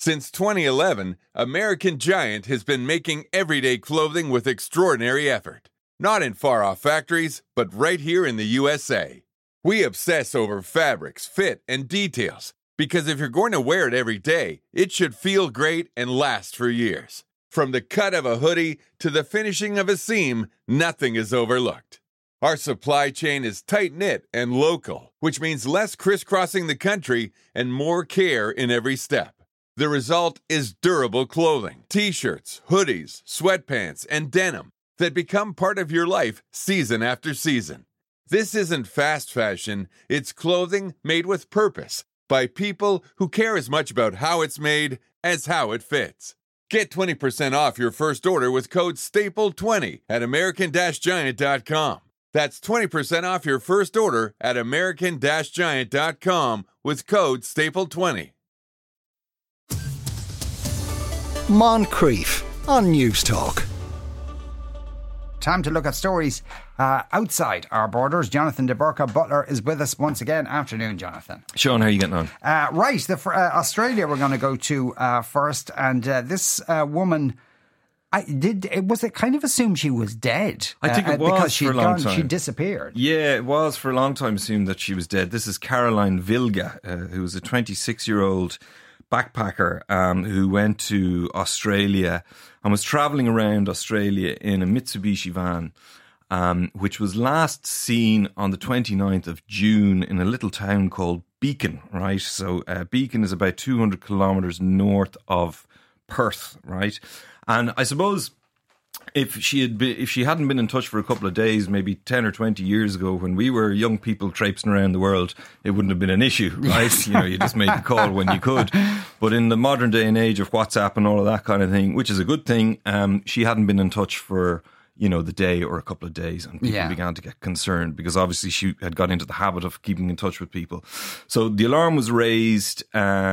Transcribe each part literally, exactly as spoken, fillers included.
Since twenty eleven, American Giant has been making everyday clothing with extraordinary effort. Not in far-off factories, but right here in the U S A. We obsess over fabrics, fit, and details, because if you're going to wear it every day, it should feel great and last for years. From the cut of a hoodie to the finishing of a seam, nothing is overlooked. Our supply chain is tight-knit and local, which means less crisscrossing the country and more care in every step. The result is durable clothing, t-shirts, hoodies, sweatpants, and denim that become part of your life season after season. This isn't fast fashion, it's clothing made with purpose by people who care as much about how it's made as how it fits. Get twenty percent off your first order with code staple twenty at American Giant dot com. That's twenty percent off your first order at American Giant dot com with code staple twenty. Moncrief on News Talk. Time to look at stories uh, outside our borders. Jonathan de Burca Butler is with us once again. Afternoon, Jonathan. Sean, how are you getting on? Uh, right, the, uh, Australia we're going to go to uh, first. And uh, this uh, woman, I did. It, was it kind of assumed she was dead? I think uh, it was because for a long gone, time. She disappeared. Yeah, it was for a long time assumed that she was dead. This is Caroline Vilga, uh, who was a twenty-six-year-old backpacker um, who went to Australia and was travelling around Australia in a Mitsubishi van, um, which was last seen on the twenty-ninth of June in a little town called Beacon, right? So uh, Beacon is about two hundred kilometres north of Perth, right? And I suppose if she had been, if she hadn't been in touch for a couple of days, maybe ten or twenty years ago, when we were young people traipsing around the world, it wouldn't have been an issue, right? You know, you just made the call when you could. But in the modern day and age of WhatsApp and all of that kind of thing, which is a good thing, um, she hadn't been in touch for, you know, the day or a couple of days, and people Yeah. began to get concerned because obviously she had got into the habit of keeping in touch with people. So the alarm was raised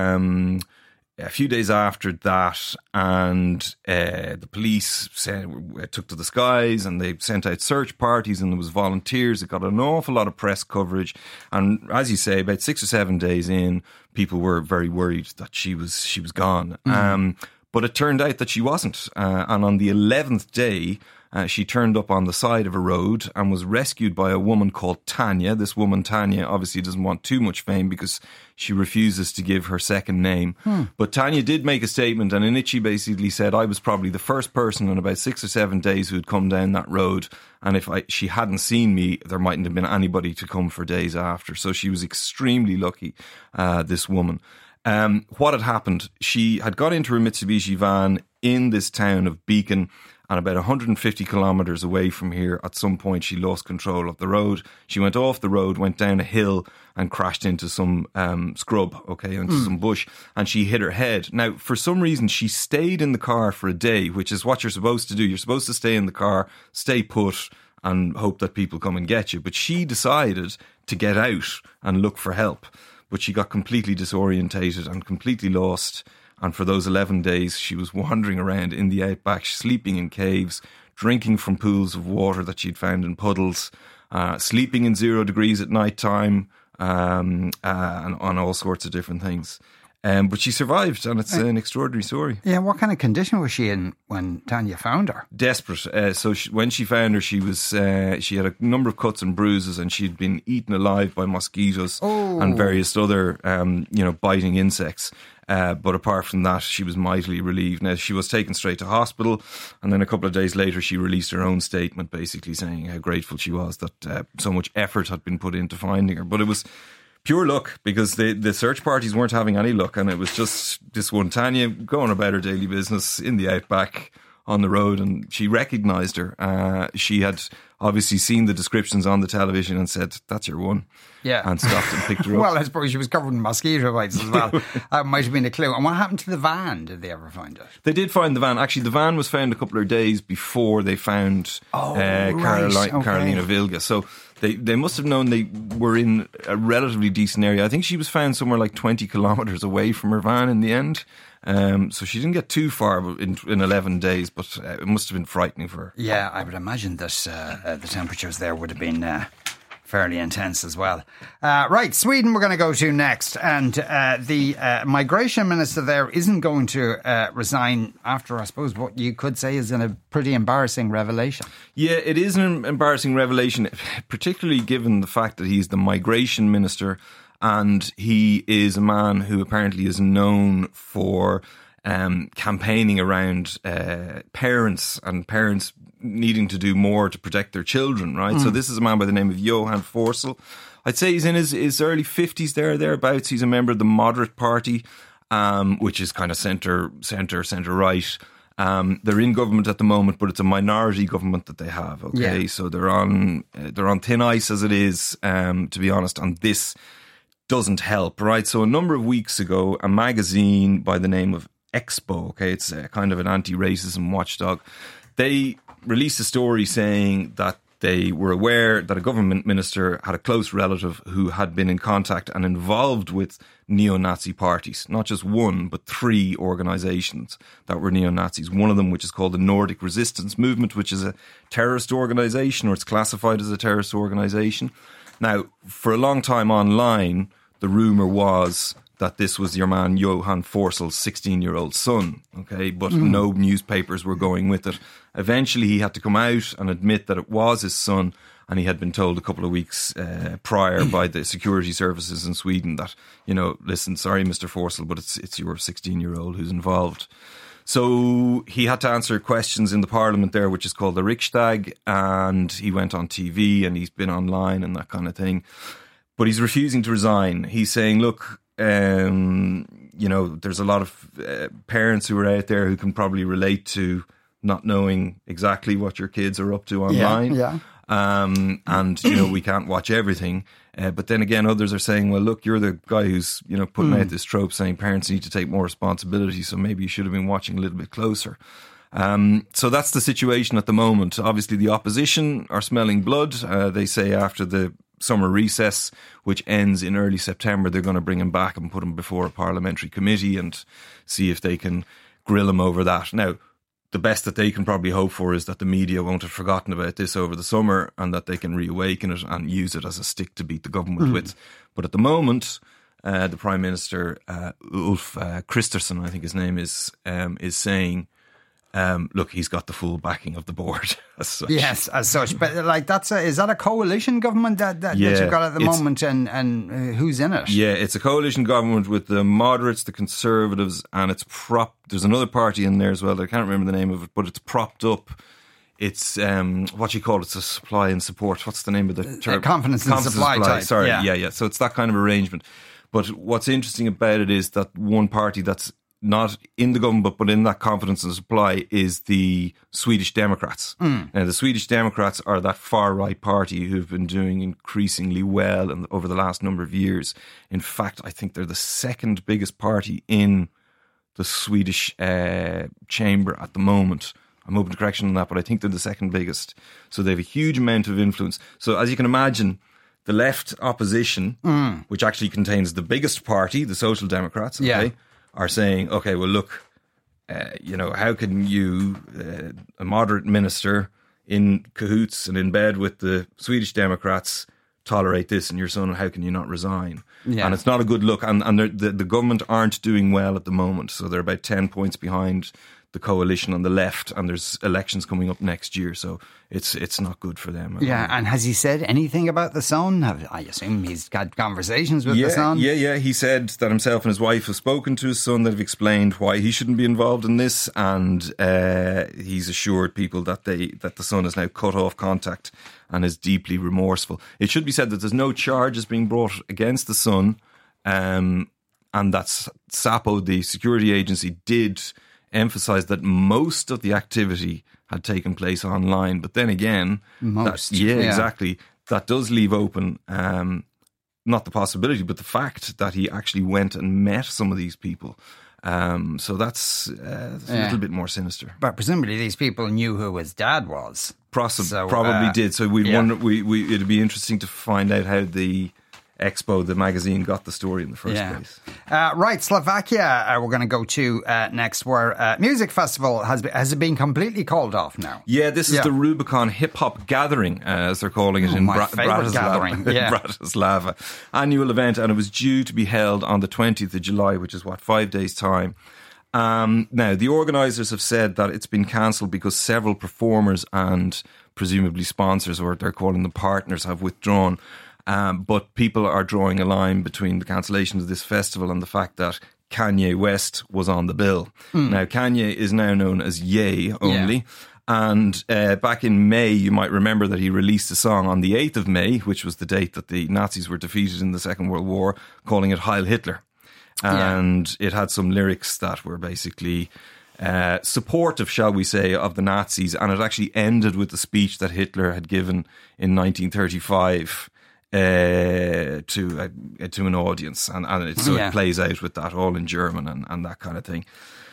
um, a few days after that, and uh, the police sent, took to the skies and they sent out search parties, and there was volunteers. It got an awful lot of press coverage, and as you say, about six or seven days in, people were very worried that she was she was gone. Mm. Um, but it turned out that she wasn't, uh, and on the eleventh day, Uh, she turned up on the side of a road and was rescued by a woman called Tanya. This woman, Tanya, obviously doesn't want too much fame because she refuses to give her second name. Hmm. But Tanya did make a statement, and in it she basically said, I was probably the first person in about six or seven days who had come down that road, and if I, she hadn't seen me, there mightn't have been anybody to come for days after. So she was extremely lucky, uh, this woman. Um, what had happened? She had got into her Mitsubishi van in this town of Beacon, and about one hundred fifty kilometres away from here, at some point she lost control of the road. She went off the road, went down a hill and crashed into some um, scrub, okay, into mm. some bush, and she hit her head. Now, for some reason, she stayed in the car for a day, which is what you're supposed to do. You're supposed to stay in the car, stay put, and hope that people come and get you. But she decided to get out and look for help. But she got completely disorientated and completely lost. And for those eleven days, she was wandering around in the outback, sleeping in caves, drinking from pools of water that she'd found in puddles, uh, sleeping in zero degrees at night time, um, uh, and on all sorts of different things. Um, but she survived, and it's an extraordinary story. Yeah, what kind of condition was she in when Tanya found her? Desperate. Uh, so she, when she found her, she was uh, she had a number of cuts and bruises, and she'd been eaten alive by mosquitoes oh. and various other, um, you know, biting insects. Uh, but apart from that, she was mightily relieved. Now, she was taken straight to hospital, and then a couple of days later, she released her own statement, basically saying how grateful she was that uh, so much effort had been put into finding her. But it was pure luck, because the, the search parties weren't having any luck, and it was just this one Tanya going about her daily business in the outback on the road, and she recognised her. Uh, she had obviously seen the descriptions on the television and said, that's your one. Yeah. And stopped and picked her up. Well, I suppose she was covered in mosquito bites as well. That might have been a clue. And what happened to the van? Did they ever find it? They did find the van. Actually, the van was found a couple of days before they found oh, uh, right. Caroline, okay. Carolina Vilga. So they, they must have known they were in a relatively decent area. I think she was found somewhere like twenty kilometres away from her van in the end. Um, so she didn't get too far in, in eleven days, but uh, it must have been frightening for her. Yeah, I would imagine that uh, uh, the temperatures there would have been uh, fairly intense as well. Uh, right, Sweden we're going to go to next. And uh, the uh, migration minister there isn't going to uh, resign after, I suppose, what you could say is in a pretty embarrassing revelation. Yeah, it is an embarrassing revelation, particularly given the fact that he's the migration minister and he is a man who apparently is known for um, campaigning around uh, parents and parents needing to do more to protect their children, right? Mm. So this is a man by the name of Johan Forssell. I'd say he's in his, his early fifties there, thereabouts. He's a member of the Moderate Party, um, which is kind of centre, centre, centre-right. Um, they're in government at the moment, but it's a minority government that they have, okay? Yeah. So they're on uh, they're on thin ice as it is, um, to be honest, and this doesn't help, right? So a number of weeks ago, a magazine by the name of Expo, okay, it's a kind of an anti-racism watchdog, they released a story saying that they were aware that a government minister had a close relative who had been in contact and involved with neo-Nazi parties. Not just one, but three organisations that were neo-Nazis. One of them, which is called the Nordic Resistance Movement, which is a terrorist organisation, or it's classified as a terrorist organisation. Now, for a long time online, the rumour was that this was your man Johan Forssell's sixteen-year-old son, okay? But mm. no newspapers were going with it. Eventually, he had to come out and admit that it was his son, and he had been told a couple of weeks uh, prior by the security services in Sweden that, you know, listen, sorry, Mister Forssell, but it's it's your sixteen-year-old who's involved. So he had to answer questions in the parliament there, which is called the Riksdag, and he went on T V and he's been online and that kind of thing. But he's refusing to resign. He's saying, look, Um, you know, there's a lot of uh, parents who are out there who can probably relate to not knowing exactly what your kids are up to online. Yeah, yeah. Um, and, you know, we can't watch everything. Uh, but then again, others are saying, well, look, you're the guy who's, you know, putting mm. out this trope saying parents need to take more responsibility. So maybe you should have been watching a little bit closer. Um, so that's the situation at the moment. Obviously, the opposition are smelling blood. Uh, they say after the summer recess, which ends in early September, they're going to bring him back and put him before a parliamentary committee and see if they can grill him over that. Now, the best that they can probably hope for is that the media won't have forgotten about this over the summer and that they can reawaken it and use it as a stick to beat the government mm. with. But at the moment, uh, the Prime Minister, uh, Ulf uh, Kristersson, I think his name is, um, is saying, Um, look, he's got the full backing of the board as such. Yes, as such. But like, that's a, is that a coalition government that, that, yeah, that you've got at the moment, and and uh, who's in it? Yeah, it's a coalition government with the moderates, the conservatives, and it's prop. There's another party in there as well. I can't remember the name of it, but it's propped up. It's um, what do you call it? It's a supply and support. What's the name of the term? Uh, confidence and confidence supply, supply. Type. Sorry, yeah. yeah, yeah. So it's that kind of arrangement. But what's interesting about it is that one party that's not in the government, but in that confidence and supply is the Swedish Democrats. Mm. Now, the Swedish Democrats are that far-right party who've been doing increasingly well in, over the last number of years. In fact, I think they're the second biggest party in the Swedish uh, chamber at the moment. I'm open to correction on that, but I think they're the second biggest. So they have a huge amount of influence. So as you can imagine, the left opposition, mm. which actually contains the biggest party, the Social Democrats, okay, yeah. are saying, okay, well, look, uh, you know, how can you, uh, a moderate minister in cahoots and in bed with the Swedish Democrats, tolerate this, and your son, how can you not resign? Yeah. And it's not a good look. And, and the, the government aren't doing well at the moment. So they're about ten points behind the coalition on the left, and there's elections coming up next year, so it's it's not good for them. Yeah, and has he said anything about the son? Have, I assume he's had conversations with yeah, the son? Yeah, yeah, he said that himself and his wife have spoken to his son, that have explained why he shouldn't be involved in this, and uh, he's assured people that they that the son has now cut off contact and is deeply remorseful. It should be said that there's no charges being brought against the son, um, and that Sapo, the security agency, did emphasise that most of the activity had taken place online. But then again, most, that, yeah, yeah, exactly. That does leave open um, not the possibility, but the fact that he actually went and met some of these people. Um, so that's, uh, that's yeah. a little bit more sinister. But presumably these people knew who his dad was. Possibly, so, probably uh, did. So we'd yeah. wonder. We, we it'd be interesting to find out how the Expo, the magazine, got the story in the first Yeah. place. Uh, right, Slovakia, uh, we're going to go to uh, next, where uh, music festival has been, has it been completely called off now? Yeah, this is Yeah. the Rubicon Hip Hop Gathering, uh, as they're calling it, Oh, in my Bra- favourite gathering, Bratislava. yeah. Bratislava. Annual event, and it was due to be held on the twentieth of July, which is, what, five days' time. Um, now, the organisers have said that it's been cancelled because several performers and presumably sponsors, or they're calling them partners, have withdrawn. Um, but people are drawing a line between the cancellation of this festival and the fact that Kanye West was on the bill. Mm. Now, Kanye is now known as Ye only. Yeah. And uh, back in May, you might remember that he released a song on the eighth of May, which was the date that the Nazis were defeated in the Second World War, calling it Heil Hitler. And yeah. it had some lyrics that were basically uh, supportive, shall we say, of the Nazis. And it actually ended with the speech that Hitler had given in nineteen thirty-five uh, to uh, to an audience. And, and it, so yeah. it plays out with that, all in German and, and that kind of thing.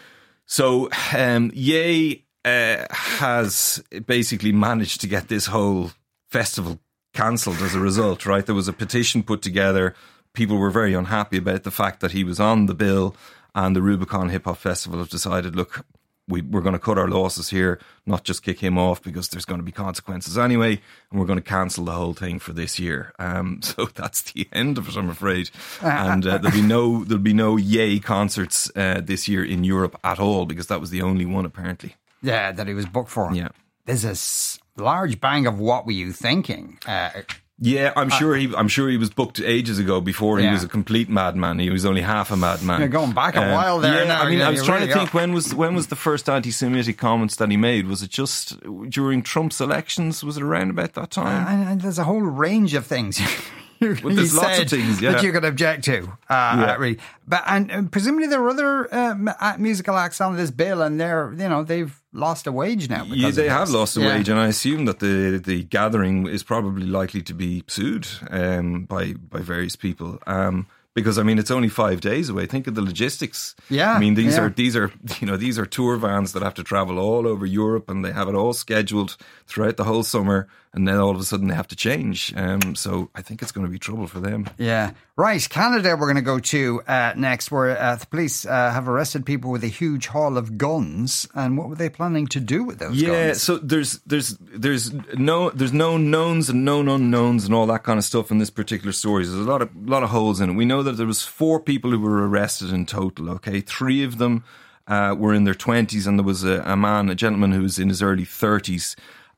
So um, Ye uh, has basically managed to get this whole festival cancelled as a result, right? There was a petition put together. People were very unhappy about the fact that he was on the bill, and the Rubicon Hip Hop Festival have decided, look, we, we're going to cut our losses here, not just kick him off because there's going to be consequences anyway, and we're going to cancel the whole thing for this year. Um, so that's the end of it, I'm afraid. And uh, there'll be no there'll be no Ye concerts uh, this year in Europe at all, because that was the only one apparently. Yeah, that he was booked for. Yeah, there's a s- large bang of what were you thinking? Uh, Yeah, I'm sure he. I'm sure he was booked ages ago before he yeah. was a complete madman. He was only half a madman. You're going back a um, while there. Yeah, now, I mean, yeah, I was trying really to think are. when was when was the first anti-Semitic comments that he made? Was it just during Trump's elections? Was it around about that time? Uh, and, and there's a whole range of things. Well, there's he lots said of things, yeah. that you could object to. Uh, Yeah. uh, really. But and, and presumably there are other uh, m- uh, musical acts on this bill, and they're you know they've lost a wage now. Yeah, Because they of have this. lost a Yeah. wage, and I assume that the the gathering is probably likely to be sued um, by by various people. Um, because I mean, it's only five days away. Think of the logistics. Yeah, I mean, these yeah. are these are you know these are tour vans that have to travel all over Europe, and they have it all scheduled throughout the whole summer, and then all of a sudden they have to change. Um, so I think it's going to be trouble for them. Yeah. Right. Canada, we're going to go to uh, next, where uh, the police uh, have arrested people with a huge haul of guns. And what were they planning to do with those Yeah, guns? so there's there's there's no there's no knowns and known unknowns and all that kind of stuff in this particular story. There's a lot of lot of holes in it. We know that there was four people who were arrested in total. Okay, three of them uh, were in their twenties, and there was a, a man, a gentleman who was in his early thirties.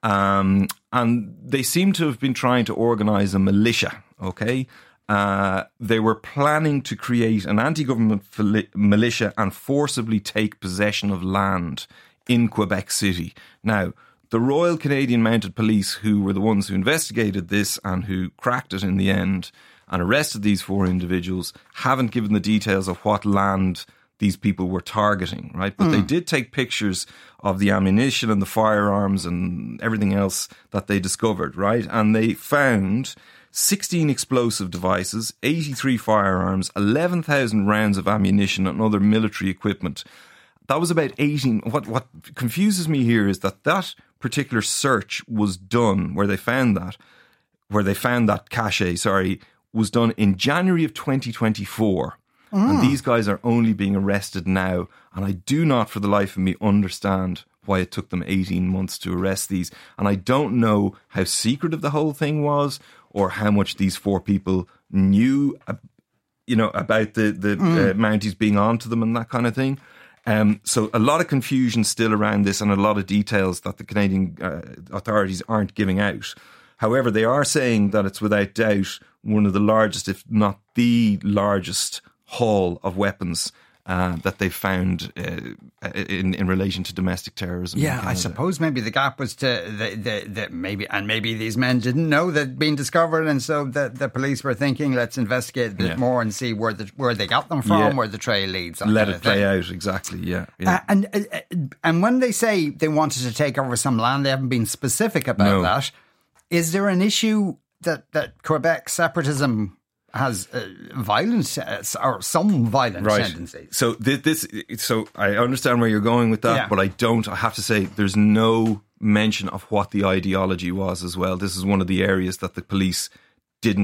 Um, and they seem to have been trying to organise a militia. Okay. Uh, they were planning to create an anti-government fili- militia and forcibly take possession of land in Quebec City. Now, the Royal Canadian Mounted Police, who were the ones who investigated this and who cracked it in the end and arrested these four individuals, haven't given the details of what land these people were targeting, right? But mm. they did take pictures of the ammunition and the firearms and everything else that they discovered, right? And they found sixteen explosive devices, eighty-three firearms, eleven thousand rounds of ammunition and other military equipment. That was about eighteen. What, what confuses me here is that that particular search was done, where they found that, where they found that cache, sorry, was done in January of twenty twenty-four. Mm. And these guys are only being arrested now. And I do not for the life of me understand why it took them eighteen months to arrest these. And I don't know how secretive the whole thing was, or how much these four people knew, uh, you know, about the, the mm. uh, Mounties being onto them and that kind of thing. Um, so a lot of confusion still around this, and a lot of details that the Canadian uh, authorities aren't giving out. However, they are saying that it's without doubt one of the largest, if not the largest, haul of weapons uh, that they've found uh, in in relation to domestic terrorism. Yeah, I suppose maybe the gap was to the, the, the maybe and maybe these men didn't know they'd been discovered, and so the, the police were thinking, let's investigate a bit yeah. more and see where the where they got them from, yeah. where the trail leads. Let it play out, exactly. Yeah, yeah. Uh, and uh, and when they say they wanted to take over some land, they haven't been specific about No. that. Is there an issue that that Quebec separatism has uh, violent uh, or some violent right. tendencies? So this, this, so I understand where you're going with that, Yeah. but I don't. I have to say, there's no mention of what the ideology was as well. This is one of the areas that the police didn't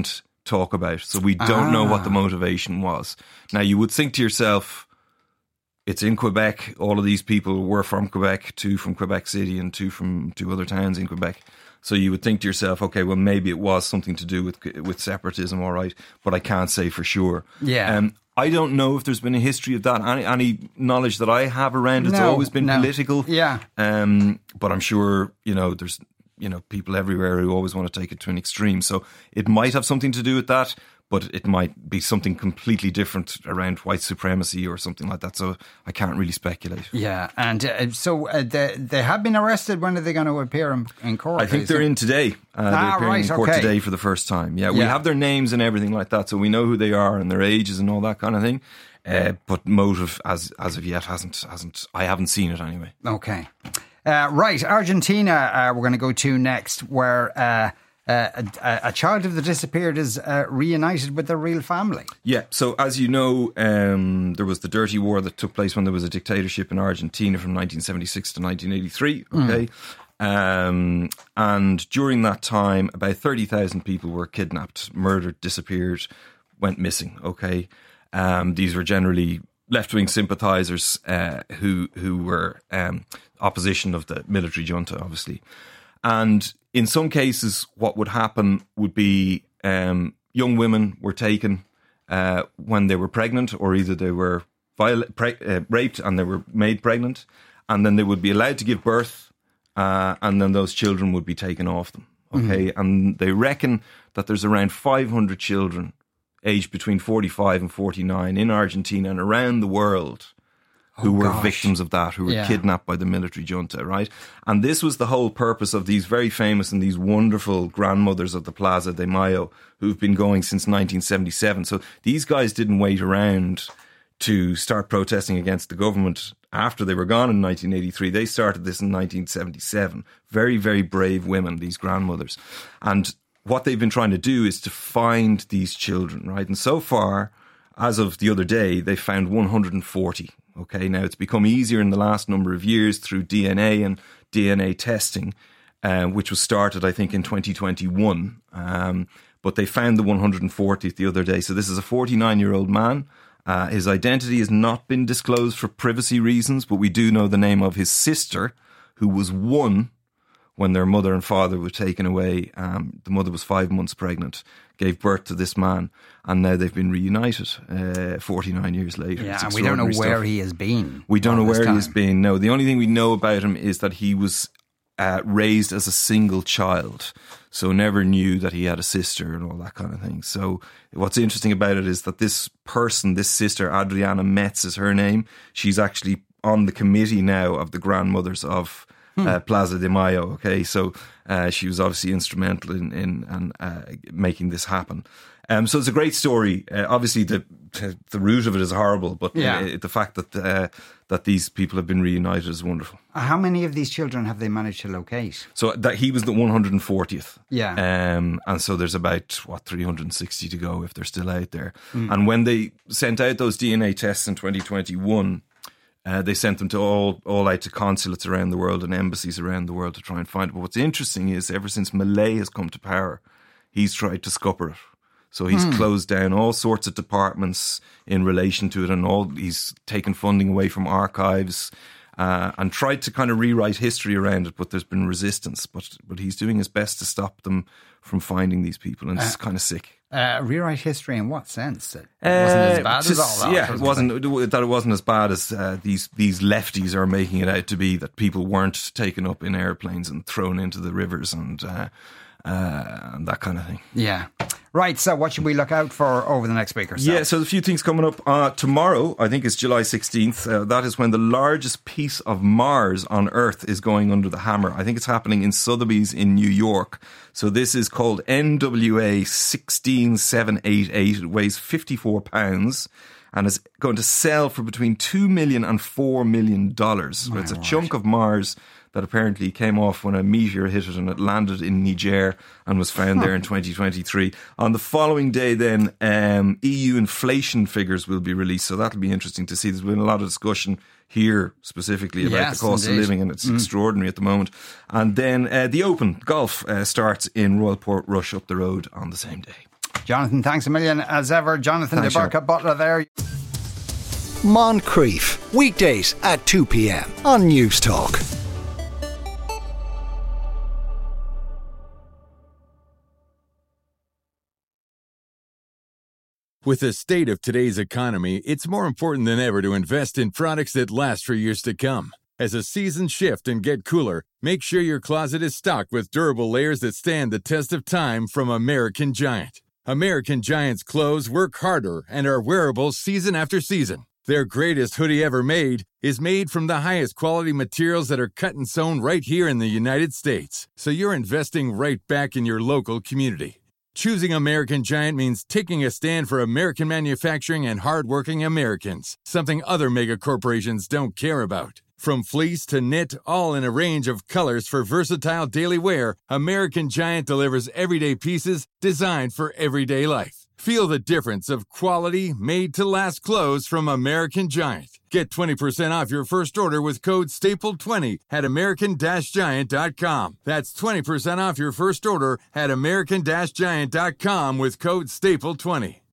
talk about. So we don't ah. know what the motivation was. Now, you would think to yourself, it's in Quebec. All of these people were from Quebec, two from Quebec City and two from two other towns in Quebec. So you would think to yourself, okay, well, maybe it was something to do with with separatism, all right, but I can't say for sure. Yeah. Um, I don't know if there's been a history of that. Any, any knowledge that I have around, it's no, always been no. political. Yeah. Um, but I'm sure, you know, there's, you know, people everywhere who always want to take it to an extreme. So it might have something to do with that, but it might be something completely different around white supremacy or something like that. So I can't really speculate. Yeah, and uh, so uh, they, they have been arrested. When are they going to appear in, in court? I think they're in today. Uh, ah, they're appearing right, in court okay. today for the first time. Yeah, we yeah. have their names and everything like that, so we know who they are and their ages and all that kind of thing. Uh, but motive, as as of yet, hasn't hasn't. I haven't seen it anyway. Okay, uh, right. Argentina, uh, we're going to go to next, where uh, uh, a, a child of the disappeared is uh, reunited with their real family. Yeah. So as you know, um, there was the dirty war that took place when there was a dictatorship in Argentina from nineteen seventy-six to nineteen eighty-three. Okay. Mm. Um, and during that time, about thirty thousand people were kidnapped, murdered, disappeared, went missing. Okay. Um, these were generally left-wing sympathisers uh, who who were um, opposition of the military junta, obviously. And in some cases, what would happen would be um, young women were taken uh, when they were pregnant, or either they were viol- pre- uh, raped and they were made pregnant, and then they would be allowed to give birth, uh, and then those children would be taken off them. Okay, mm-hmm. And they reckon that there's around five hundred children aged between forty-five and forty-nine in Argentina and around the world who oh, were gosh. victims of that, who were yeah. kidnapped by the military junta, right? And this was the whole purpose of these very famous and these wonderful grandmothers of the Plaza de Mayo who've been going since nineteen seventy-seven. So these guys didn't wait around to start protesting against the government after they were gone in nineteen eighty-three. They started this in nineteen seventy-seven. Very, very brave women, these grandmothers. And what they've been trying to do is to find these children, right? And so far, as of the other day, they found one hundred forty. Okay, now it's become easier in the last number of years through D N A and D N A testing, uh, which was started, I think, in twenty twenty-one. Um, but they found the one hundred fortieth the other day. So this is a forty-nine-year-old man. Uh, his identity has not been disclosed for privacy reasons, but we do know the name of his sister, who was one when their mother and father were taken away. Um, the mother was five months pregnant, gave birth to this man, and now they've been reunited uh, forty-nine years later. Yeah, and we don't know where stuff. he has been. We don't know where time. he has been, no. The only thing we know about him is that he was uh, raised as a single child, so never knew that he had a sister and all that kind of thing. So what's interesting about it is that this person, this sister, Adriana Metz is her name, she's actually on the committee now of the grandmothers of Uh, Plaza de Mayo. Okay, so uh, she was obviously instrumental in, in, in uh, making this happen. Um, so it's a great story. Uh, obviously, the the root of it is horrible, but yeah. uh, the fact that uh, that these people have been reunited is wonderful. How many of these children have they managed to locate? So that he was the one hundred fortieth. Yeah, um, and so there's about what three hundred sixty to go if they're still out there. Mm. And when they sent out those D N A tests in twenty twenty-one. Uh, they sent them to all, all out to consulates around the world and embassies around the world to try and find it. But what's interesting is ever since Milei has come to power, he's tried to scupper it. So he's mm. closed down all sorts of departments in relation to it, and all he's taken funding away from archives uh, and tried to kind of rewrite history around it. But there's been resistance. But but he's doing his best to stop them from finding these people, and it's uh, kind of sick. Uh, rewrite history in what sense? It wasn't as bad uh, just, as all that. Yeah, it wasn't that it wasn't as bad as uh, these these lefties are making it out to be. That people weren't taken up in airplanes and thrown into the rivers and uh, uh, and that kind of thing. Yeah. Right, so what should we look out for over the next week or so? Yeah, so a few things coming up. Uh, tomorrow, I think it's July sixteenth. Uh, that is when the largest piece of Mars on Earth is going under the hammer. I think it's happening in Sotheby's in New York. So this is called N W A sixteen seven eighty-eight. It weighs fifty-four pounds and is going to sell for between two million dollars and four million dollars. So it's a chunk of Mars that apparently came off when a meteor hit it and it landed in Niger and was found there in twenty twenty-three. On the following day then, um, E U inflation figures will be released, so that'll be interesting to see. There's been a lot of discussion here specifically about yes, the cost indeed. of living, and it's mm. extraordinary at the moment. And then uh, the Open Golf uh, starts in Royal Portrush up the road on the same day. Jonathan, thanks a million as ever. Jonathan de Burca Butler there. Moncrief, weekdays at two p.m. on News Talk. With the state of today's economy, it's more important than ever to invest in products that last for years to come. As the seasons shift and get cooler, make sure your closet is stocked with durable layers that stand the test of time from American Giant. American Giant's clothes work harder and are wearable season after season. Their greatest hoodie ever made is made from the highest quality materials that are cut and sewn right here in the United States. So you're investing right back in your local community. Choosing American Giant means taking a stand for American manufacturing and hardworking Americans, something other mega corporations don't care about. From fleece to knit, all in a range of colors for versatile daily wear, American Giant delivers everyday pieces designed for everyday life. Feel the difference of quality, made-to-last clothes from American Giant. Get twenty percent off your first order with code staple twenty at american giant dot com. That's twenty percent off your first order at american giant dot com with code staple twenty.